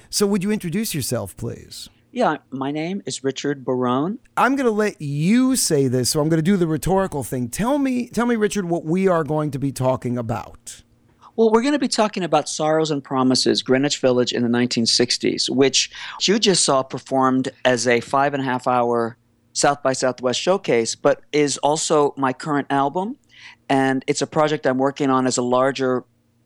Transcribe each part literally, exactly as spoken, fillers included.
So would you introduce yourself, please? Yeah, my name is Richard Barone. I'm going to let you say this, so I'm going to do the rhetorical thing. Tell me, tell me, Richard, what we are going to be talking about. Well, we're going to be talking about Sorrows and Promises, Greenwich Village in the nineteen sixties, which you just saw performed as a five and a half hour South by Southwest showcase, but is also my current album. And it's a project I'm working on as a larger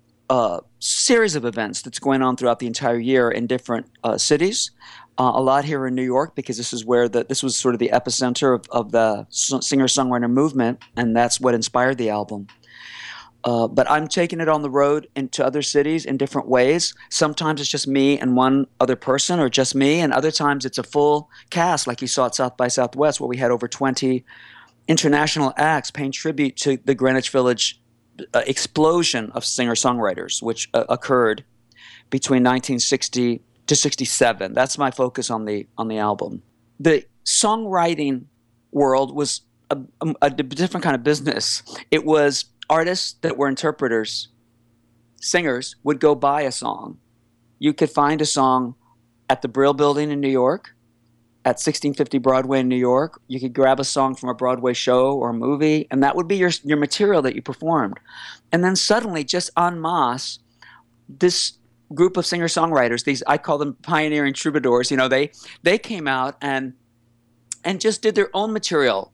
uh, series of events that's going on throughout the entire year in different uh, cities. Uh, a lot here in New York, because this is where the this was sort of the epicenter of, of the singer-songwriter movement, and that's what inspired the album. Uh, but I'm taking it on the road into other cities in different ways. Sometimes it's just me and one other person, or just me, and other times it's a full cast, like you saw at South by Southwest, where we had over twenty international acts paying tribute to the Greenwich Village uh, explosion of singer-songwriters, which uh, occurred between nineteen sixty to sixty-seven. That's my focus on the on the album. The songwriting world was a, a, a different kind of business. It was artists that were interpreters, singers, would go buy a song. You could find a song at the Brill Building in New York, at sixteen fifty Broadway in New York. You could grab a song from a Broadway show or a movie, and that would be your your material that you performed. And then suddenly, just en masse, this group of singer-songwriters, these, I call them pioneering troubadours, you know, they they came out and and just did their own material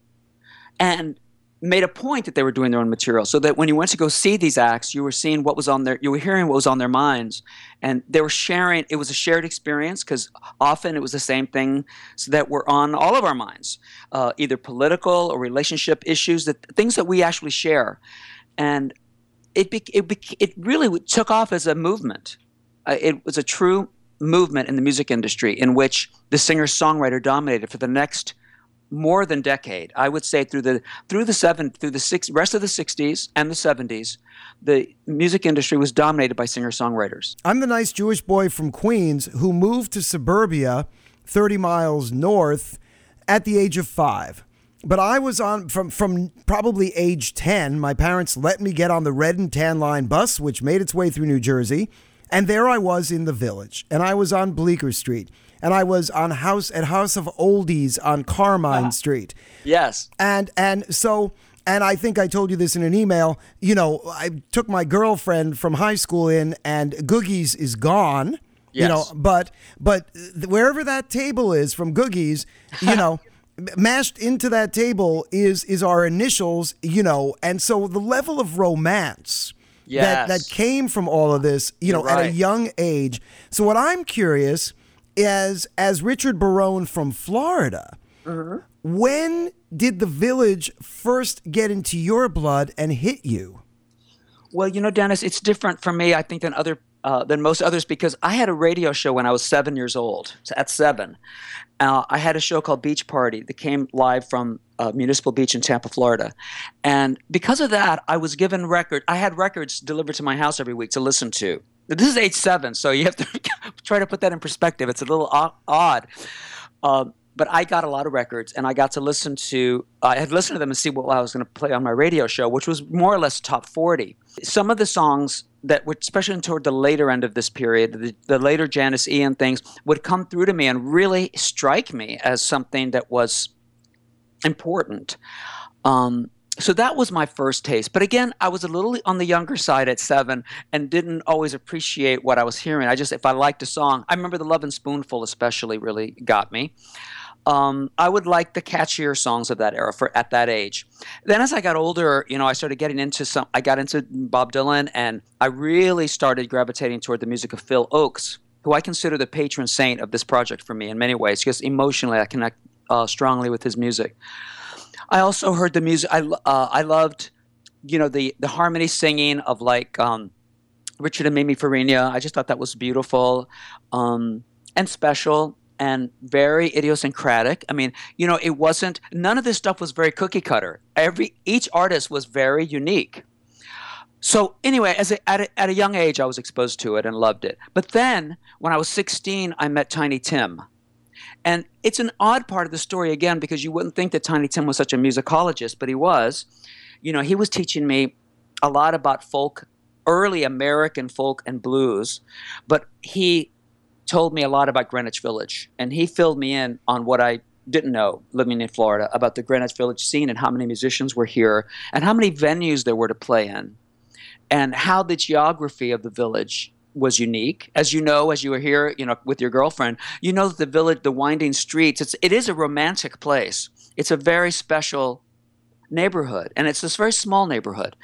and made a point that they were doing their own material, so that when you went to go see these acts, you were seeing what was on their, you were hearing what was on their minds, and they were sharing. It was a shared experience, because often it was the same thing that were on all of our minds, uh, either political or relationship issues, that things that we actually share, and it be, it be, it really took off as a movement. Uh, it was a true movement in the music industry in which the singer-songwriter dominated for the next more than decade. I would say through the through the seven through the six rest of the sixties and the seventies, the music industry was dominated by singer-songwriters. I'm the nice Jewish boy from Queens who moved to suburbia thirty miles north at the age of five. But I was on from from probably age ten. My parents let me get on the red and tan line bus, which made its way through New Jersey. And there I was in the Village, and I was on Bleecker Street, and I was on House at House of Oldies on Carmine uh, Street. Yes. And and so, and I think I told you this in an email, you know, I took my girlfriend from high school in, and Googie's is gone. Yes. You know, but but wherever that table is from Googie's, you know, mashed into that table is is our initials, you know, and so the level of romance Yes. That, that came from all of this, you You're know, right. at a young age. So what I'm curious is, as Richard Barone from Florida, mm-hmm. when did the Village first get into your blood and hit you? Well, you know, Dennis, it's different for me, I think, than other uh, than most others, because I had a radio show when I was seven years old. So at seven, uh, I had a show called Beach Party that came live from uh, Municipal Beach in Tampa, Florida, and because of that, I was given record. I had records delivered to my house every week to listen to. This is age seven, so you have to try to put that in perspective. It's a little odd. Uh, But I got a lot of records, and I got to listen to, uh, I had listened to them and see what I was going to play on my radio show, which was more or less top forty. Some of the songs that were, especially toward the later end of this period, the, the later Janis Ian things, would come through to me and really strike me as something that was important. Um, so that was my first taste. But again, I was a little on the younger side at seven and didn't always appreciate what I was hearing. I just, if I liked a song, I remember the Love and Spoonful especially really got me. Um, I would like the catchier songs of that era for at that age. Then as I got older, you know, I started getting into some, I got into Bob Dylan, and I really started gravitating toward the music of Phil Ochs, who I consider the patron saint of this project for me in many ways, because emotionally I connect uh, strongly with his music. I also heard the music, I, uh, I loved, you know, the, the harmony singing of like um, Richard and Mimi Farina. I just thought that was beautiful um, and special. And very idiosyncratic. I mean, you know, it wasn't, none of this stuff was very cookie cutter. Every, each artist was very unique. So anyway, as a, at, a, at a young age, I was exposed to it and loved it. But then, when I was sixteen, I met Tiny Tim. And it's an odd part of the story, again, because you wouldn't think that Tiny Tim was such a musicologist, but he was. You know, he was teaching me a lot about folk, early American folk and blues. But he told me a lot about Greenwich Village, and he filled me in on what I didn't know living in Florida about the Greenwich Village scene and how many musicians were here and how many venues there were to play in and how the geography of the village was unique. As you know, as you were here, you know, with your girlfriend, you know that the village, the winding streets, it's, it is a romantic place. It's a very special neighborhood, and it's this very small neighborhood.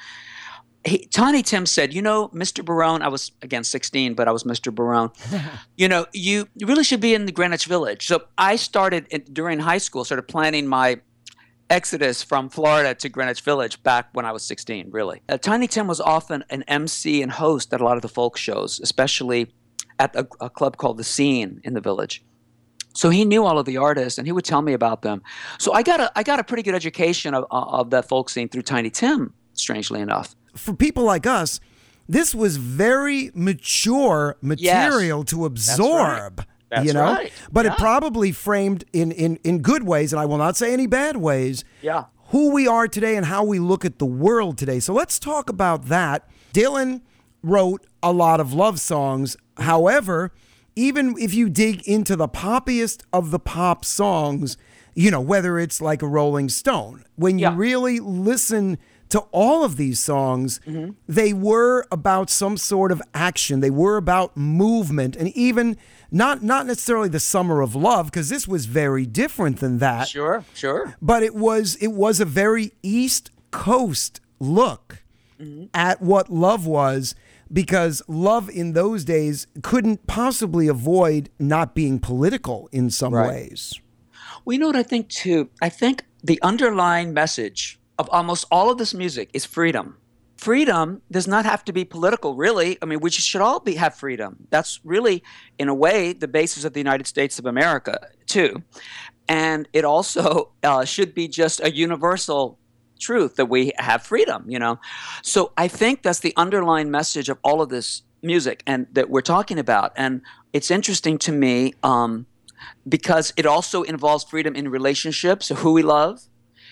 He, Tiny Tim said, you know, Mister Barone, I was, again, sixteen, but I was Mister Barone. you know, you, you really should be in the Greenwich Village. So I started, in, during high school, started planning my exodus from Florida to Greenwich Village back when I was sixteen, really. Uh, Tiny Tim was often an M C and host at a lot of the folk shows, especially at a, a club called The Scene in the Village. So he knew all of the artists, and he would tell me about them. So I got a, I got a pretty good education of, of that folk scene through Tiny Tim, strangely enough. For people like us, this was very mature material yes, to absorb. That's right. That's you know, right. but yeah. it probably framed in, in, in good ways, and I will not say any bad ways, yeah. who we are today and how we look at the world today. So let's talk about that. Dylan wrote a lot of love songs. However, even if you dig into the poppiest of the pop songs, you know, whether it's like a Rolling Stone, when you yeah. really listen to all of these songs, mm-hmm. they were about some sort of action. They were about movement, and even not not necessarily the summer of love, because this was very different than that. Sure, sure. But it was it was a very East Coast look mm-hmm. at what love was, because love in those days couldn't possibly avoid not being political in some right. ways. Well, you know what I think too? I think the underlying message of almost all of this music is freedom. Freedom does not have to be political, really. I mean, we should all be have freedom. That's really, in a way, the basis of the United States of America, too. And it also uh, should be just a universal truth that we have freedom, you know. So I think that's the underlying message of all of this music and that we're talking about. And it's interesting to me um, because it also involves freedom in relationships, who we love,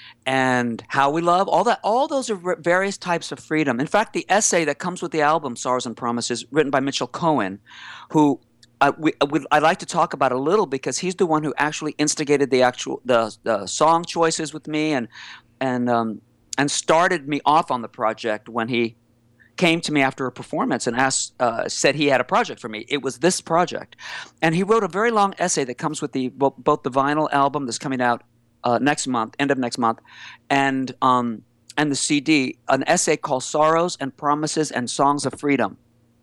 and how we love, all that, all those are various types of freedom. In fact, the essay that comes with the album, Sorrows and Promises, written by Mitchell Cohen, who I, we, I'd like to talk about a little because he's the one who actually instigated the actual the, the song choices with me and and um, and started me off on the project when he came to me after a performance and asked, uh, said he had a project for me. It was this project, and he wrote a very long essay that comes with the both the vinyl album that's coming out Uh, next month, end of next month, and um, and the C D, an essay called "Sorrows and Promises and Songs of Freedom."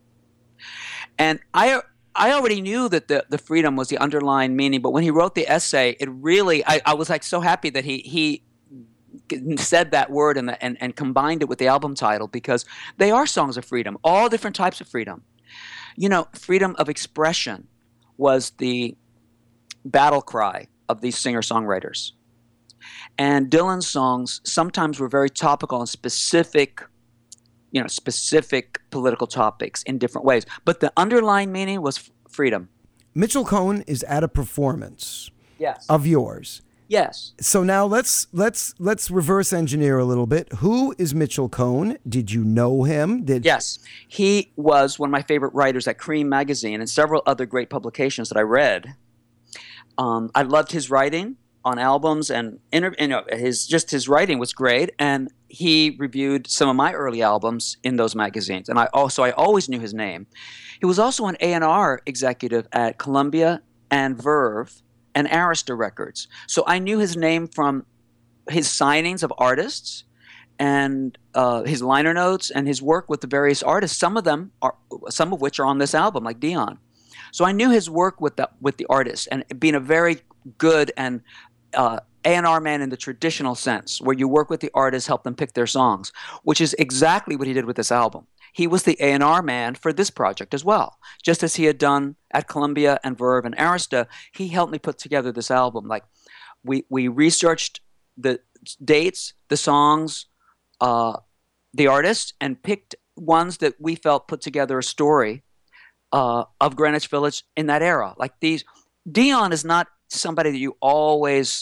And I I already knew that the, the freedom was the underlying meaning, but when he wrote the essay, it really I, I was like so happy that he he said that word and, the, and and combined it with the album title, because they are songs of freedom, all different types of freedom. You know, freedom of expression was the battle cry of these singer-songwriters. And Dylan's songs sometimes were very topical and specific, you know, specific political topics in different ways. But the underlying meaning was f- freedom. Mitchell Cohen is at a performance yes. of yours. Yes. So now let's let's let's reverse engineer a little bit. Who is Mitchell Cohen? Did you know him? Did Yes. He was one of my favorite writers at Cream magazine and several other great publications that I read. Um, I loved his writing on albums, and inter- you know, his just his writing was great, and he reviewed some of my early albums in those magazines, and I also I always knew his name. He was also an A and R executive at Columbia and Verve and Arista Records, so I knew his name from his signings of artists and uh, his liner notes and his work with the various artists. Some of them are, some of which are on this album, like Dion. So I knew his work with the with the artists, and being a very good and uh, A and R man in the traditional sense, where you work with the artists, help them pick their songs, which is exactly what he did with this album. He was the A and R man for this project as well. Just as he had done at Columbia and Verve and Arista, he helped me put together this album. Like, we we researched the dates, the songs, uh, the artists, and picked ones that we felt put together a story uh, of Greenwich Village in that era. Like these, Dion is not somebody that you always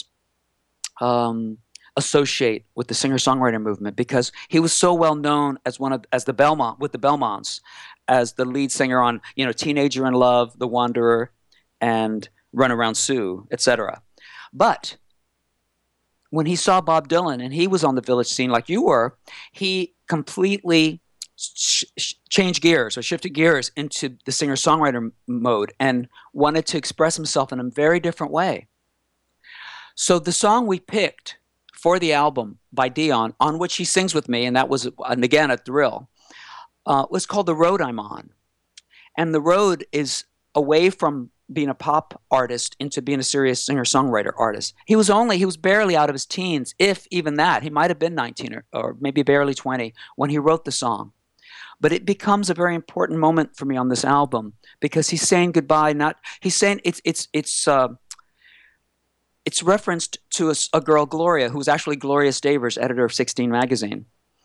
um, associate with the singer-songwriter movement, because he was so well known as one of as the Belmont with the Belmonts, as the lead singer on, you know, Teenager in Love, The Wanderer, and Run Around Sue, et cetera. But when he saw Bob Dylan and he was on the Village scene like you were, he completely sh- sh- changed gears or shifted gears into the singer-songwriter mode and wanted to express himself in a very different way. So the song we picked for the album by Dion, on which he sings with me, and that was, and again, a thrill, uh, was called The Road I'm On. And the road is away from being a pop artist into being a serious singer-songwriter artist. He was only, he was barely out of his teens, if even that. He might have been nineteen or, or maybe barely twenty when he wrote the song. But it becomes a very important moment for me on this album because he's saying goodbye. Not he's saying it's it's it's uh, it's referenced to a, a girl, Gloria, who was actually Gloria Stavers, editor of sixteen magazine.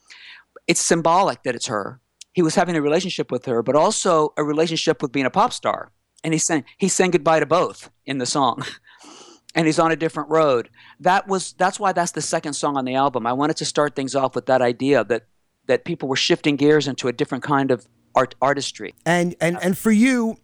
It's symbolic that it's her. He was having a relationship with her, but also a relationship with being a pop star. And he's saying he's saying goodbye to both in the song, and he's on a different road. That was that's why that's the second song on the album. I wanted to start things off with that idea that that people were shifting gears into a different kind of art artistry. And and and for you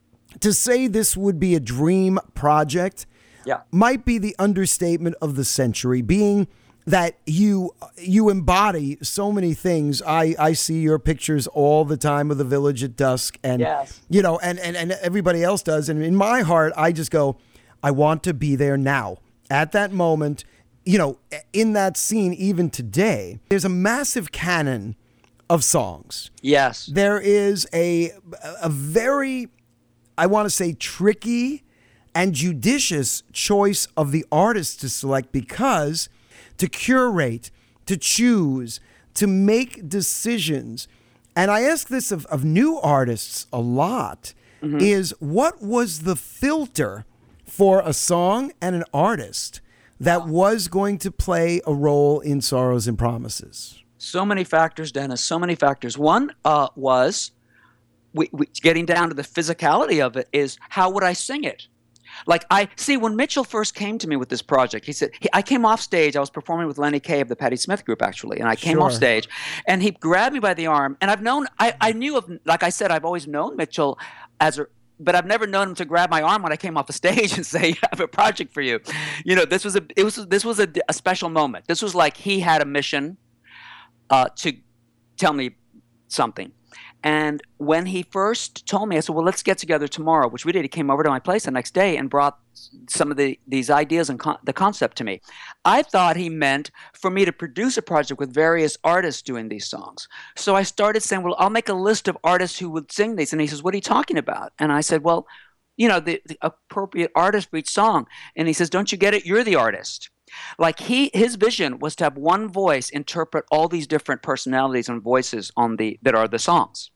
to say this would be a dream project, yeah, might be the understatement of the century. Being that you you embody so many things. I, I see your pictures all the time of the Village at dusk, and yes. you know, and, and, and everybody else does. And in my heart, I just go, I want to be there now at that moment. You know, in that scene, even today, there's a massive canon of songs. Yes, there is a a very, I want to say, tricky and judicious choice of the artist to select, because to curate, to choose, to make decisions. And I ask this of, of new artists a lot, mm-hmm. is what was the filter for a song and an artist that was going to play a role in Sorrows and Promises? So many factors, Dennis, so many factors. One uh, was, we, we, getting down to the physicality of it, is how would I sing it? Like, I see, when Mitchell first came to me with this project, he said, he, I came off stage. I was performing with Lenny Kaye of the Patti Smith Group, actually. And I came Sure. off stage, and he grabbed me by the arm. And I've known, I, I knew of, like I said, I've always known Mitchell as a, but I've never known him to grab my arm when I came off the stage and say, I have a project for you. You know, this was a, it was, this was a, a special moment. This was like he had a mission uh, to tell me something. And when he first told me, I said, well, let's get together tomorrow, which we did. He came over to my place the next day and brought some of the these ideas and con- the concept to me. I thought he meant for me to produce a project with various artists doing these songs. So I started saying, well, I'll make a list of artists who would sing these. And he says, what are you talking about? And I said, well, you know, the, the appropriate artist for each song. And he says, don't you get it? You're the artist. Like he, his vision was to have one voice interpret all these different personalities and voices on the that are the songs.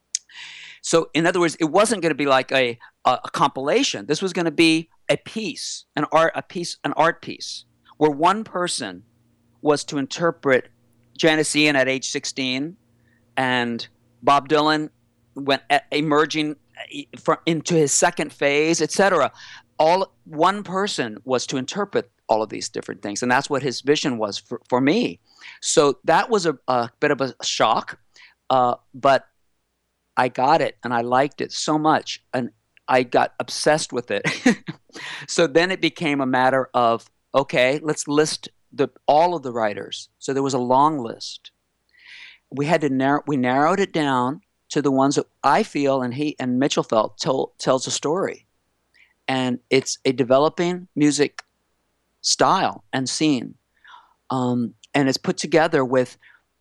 So, in other words, it wasn't going to be like a, a, a compilation. This was going to be a piece, an art, a piece, an art piece, where one person was to interpret Janis Ian at age sixteen, and Bob Dylan went at, emerging from, into his second phase, et cetera. All one person was to interpret all of these different things, and that's what his vision was for, for me. So that was a, a bit of a shock, uh, but I got it, and I liked it so much, and I got obsessed with it. So then it became a matter of, okay, let's list the all of the writers. So there was a long list. We had to narrow. We narrowed it down to the ones that I feel and he and Mitchell felt told, tells a story, and it's a developing music style and scene, um, and it's put together with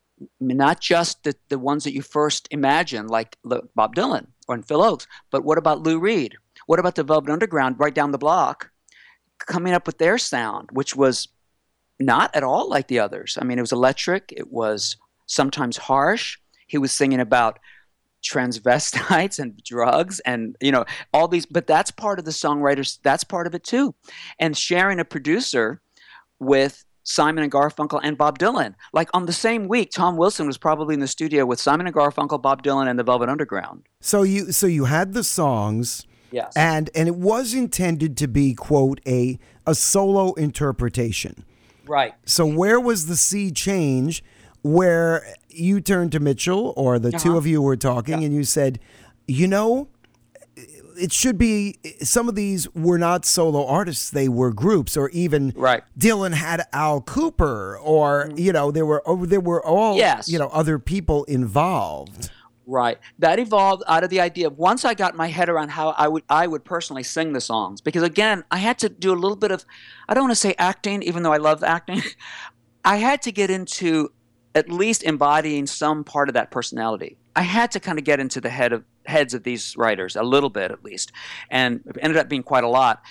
not just the, the ones that you first imagine, like Bob Dylan or Phil Ochs, but what about Lou Reed? What about the Velvet Underground right down the block, coming up with their sound, which was not at all like the others. I mean, it was electric. It was sometimes harsh. He was singing about transvestites and drugs and, you know, all these, but that's part of the songwriters, that's part of it too. And sharing a producer with Simon and Garfunkel and Bob Dylan. Like on the same week, Tom Wilson was probably in the studio with Simon and Garfunkel, Bob Dylan, and the Velvet Underground. So you so you had the songs, yes, and and it was intended to be, quote, a a solo interpretation. Right. So where was the sea change where you turned to Mitchell or the uh-huh. two of you were talking, yeah. and you said, you know, it should be, some of these were not solo artists, they were groups, or even Right. Dylan had Al Cooper, or, you know, there were, oh, there were all, Yes. you know, other people involved. Right. That evolved out of the idea of once I got my head around how I would I would personally sing the songs. Because again, I had to do a little bit of, I don't want to say acting, even though I love acting. I had to get into at least embodying some part of that personality. I had to kind of get into the head of heads of these writers a little bit at least, and it ended up being quite a lot.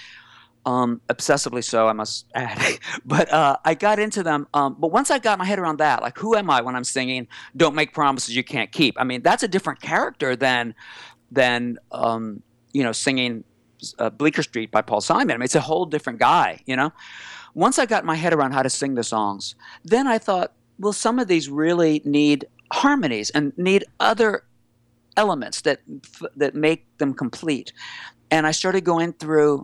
Um, obsessively so, I must add. But uh, I got into them. Um, but once I got my head around that, like, who am I when I'm singing "Don't Make Promises You Can't Keep"? I mean, that's a different character than than um, you know, singing uh, "Bleecker Street" by Paul Simon. I mean, it's a whole different guy. You know. Once I got my head around how to sing the songs, then I thought, well, some of these really need harmonies and need other elements that that make them complete. And I started going through.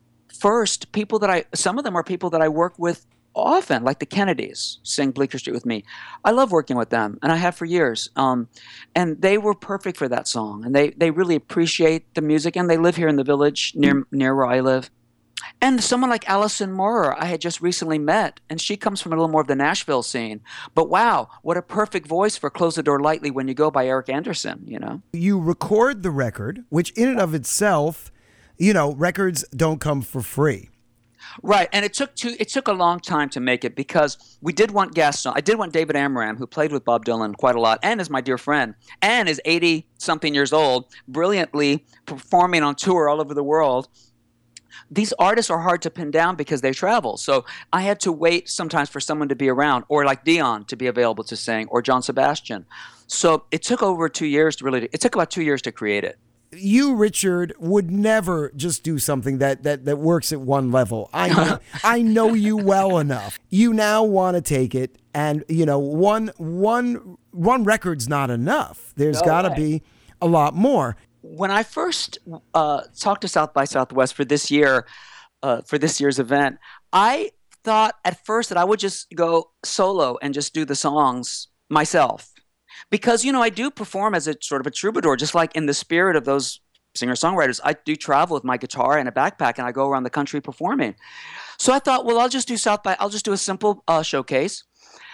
First, people that I, some of them are people that I work with often, like the Kennedys sing Bleecker Street with me. I love working with them, and I have for years. Um, and they were perfect for that song, and they, they really appreciate the music, and they live here in the Village near near where I live. And someone like Alison Moorer, I had just recently met, and she comes from a little more of the Nashville scene. But wow, what a perfect voice for "Close the Door Lightly When You Go" by Eric Anderson, you know? You record the record, which in and of itself, you know, records don't come for free. Right, and it took two, it took a long time to make it because we did want guests on. I did want David Amram, who played with Bob Dylan quite a lot, and is my dear friend, and is eighty-something years old, brilliantly performing on tour all over the world. These artists are hard to pin down because they travel. So I had to wait sometimes for someone to be around, or like Dion to be available to sing, or John Sebastian. So it took over two years to really, it took about two years to create it. You, Richard, would never just do something that that that works at one level. I know, I know you well enough. You now want to take it, and you know, one one one record's not enough. There's No got to way. be a lot more. When I first uh, talked to South by Southwest for this year, uh, for this year's event, I thought at first that I would just go solo and just do the songs myself. Because, you know, I do perform as a sort of a troubadour, just like in the spirit of those singer-songwriters. I do travel with my guitar and a backpack, and I go around the country performing. So I thought, well, I'll just do South by, I'll just do a simple uh, showcase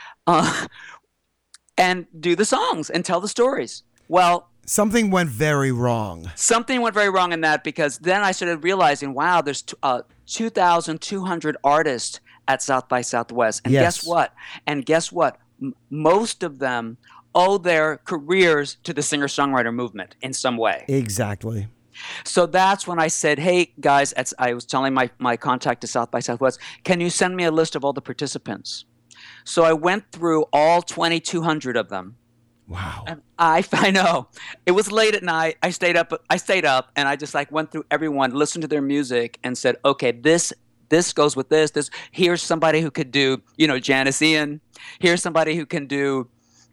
uh, and do the songs and tell the stories. Well, Something went very wrong. something went very wrong in that because then I started realizing, wow, there's t- uh, two thousand two hundred artists at South by Southwest. And Yes. guess what? And guess what? M- most of them owe their careers to the singer-songwriter movement in some way. Exactly. So that's when I said, hey, guys, as I was telling my, my contact to South by Southwest, can you send me a list of all the participants? So I went through all twenty-two hundred of them. Wow. And I, I know it was late at night. I stayed up. I stayed up, and I just like went through everyone, listened to their music, and said, "Okay, this this goes with this. This here's somebody who could do, you know, Janis Ian. Here's somebody who can do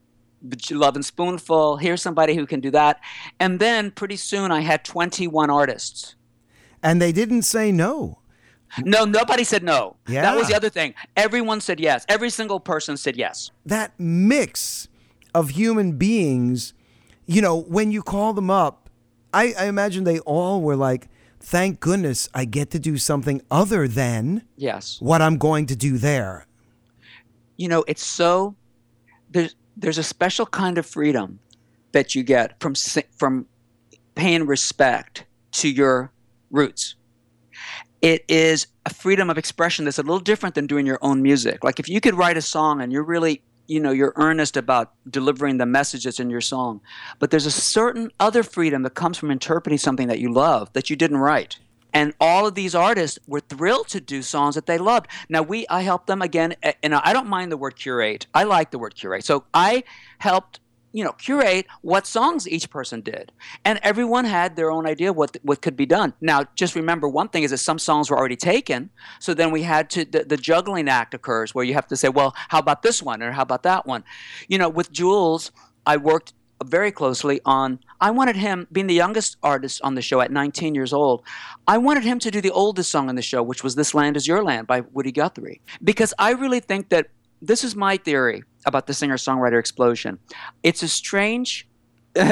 Love and Spoonful. Here's somebody who can do that." And then pretty soon, I had twenty-one artists. And they didn't say no. No, nobody said no. Yeah. That was the other thing. Everyone said yes. Every single person said yes. That mix of human beings, you know, when you call them up, I, I imagine they all were like, thank goodness I get to do something other than Yes. what I'm going to do there. You know, it's so there's there's a special kind of freedom that you get from si- from paying respect to your roots. It is a freedom of expression that's a little different than doing your own music. Like if you could write a song and you're really, you know, you're earnest about delivering the message that's in your song, but there's a certain other freedom that comes from interpreting something that you love that you didn't write. And all of these artists were thrilled to do songs that they loved. Now, we, I helped them again, and I don't mind the word curate. I like the word curate. So I helped, you know, curate what songs each person did. And everyone had their own idea what what could be done. Now, just remember one thing is that some songs were already taken. So then we had to, the, the juggling act occurs where you have to say, well, how about this one or how about that one? You know, with Jules, I worked very closely on, I wanted him, being the youngest artist on the show at nineteen years old, I wanted him to do the oldest song on the show, which was This Land Is Your Land by Woody Guthrie. Because I really think that, this is my theory about the singer-songwriter explosion. It's a strange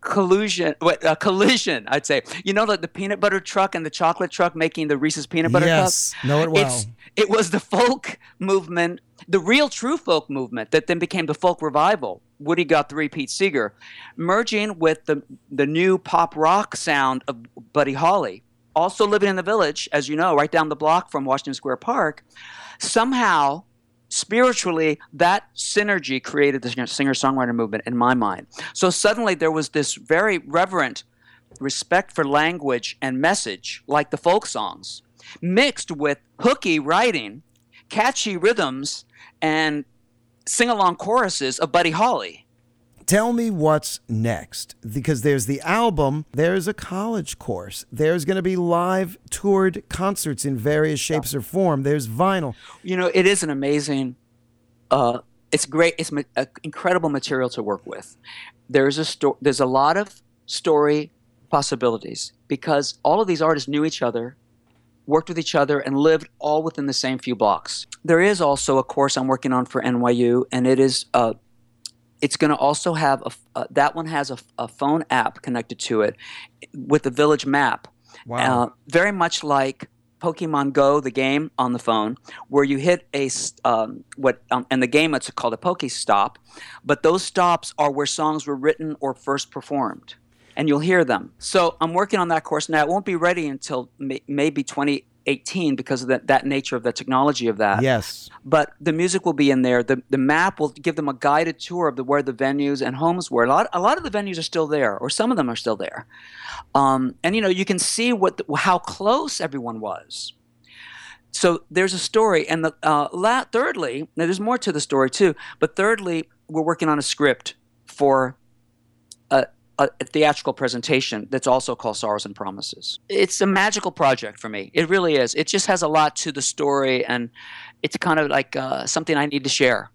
collusion, what, uh, collision, I'd say. You know, like the peanut butter truck and the chocolate truck making the Reese's peanut butter yes, cup? know it well. It's, it was the folk movement, the real true folk movement that then became the folk revival. Woody Guthrie, Pete Seeger, merging with the the new pop rock sound of Buddy Holly, also living in the Village, as you know, right down the block from Washington Square Park. Somehow, spiritually, that synergy created the singer-songwriter movement in my mind. So suddenly there was this very reverent respect for language and message, like the folk songs, mixed with hooky writing, catchy rhythms, and sing-along choruses of Buddy Holly. Tell me what's next, because there's the album, there's a college course, there's going to be live toured concerts in various shapes or form, there's vinyl. You know, it is an amazing, uh, it's great, it's ma- uh, incredible material to work with. There's a sto- There's a lot of story possibilities because all of these artists knew each other, worked with each other, and lived all within the same few blocks. There is also a course I'm working on for N Y U, and it is uh, it's going to also have a uh, that one has a, a phone app connected to it with the Village map. Wow. Uh, very much like Pokemon Go, the game on the phone, where you hit a um, what um, in the game it's called a Pokestop, but those stops are where songs were written or first performed, and you'll hear them. So I'm working on that course now. It won't be ready until may- maybe twenty eighteen because of that, that nature of the technology of that. Yes. But the music will be in there. The the map will give them a guided tour of the, where the venues and homes were. A lot a lot of the venues are still there, or some of them are still there. Um, and you know you can see what the, how close everyone was. So there's a story, and the uh, la- thirdly, now there's more to the story too. But thirdly, we're working on a script for a, a theatrical presentation that's also called Sorrows and Promises. It's a magical project for me. It really is. It just has a lot to the story, and it's kind of like uh, something I need to share.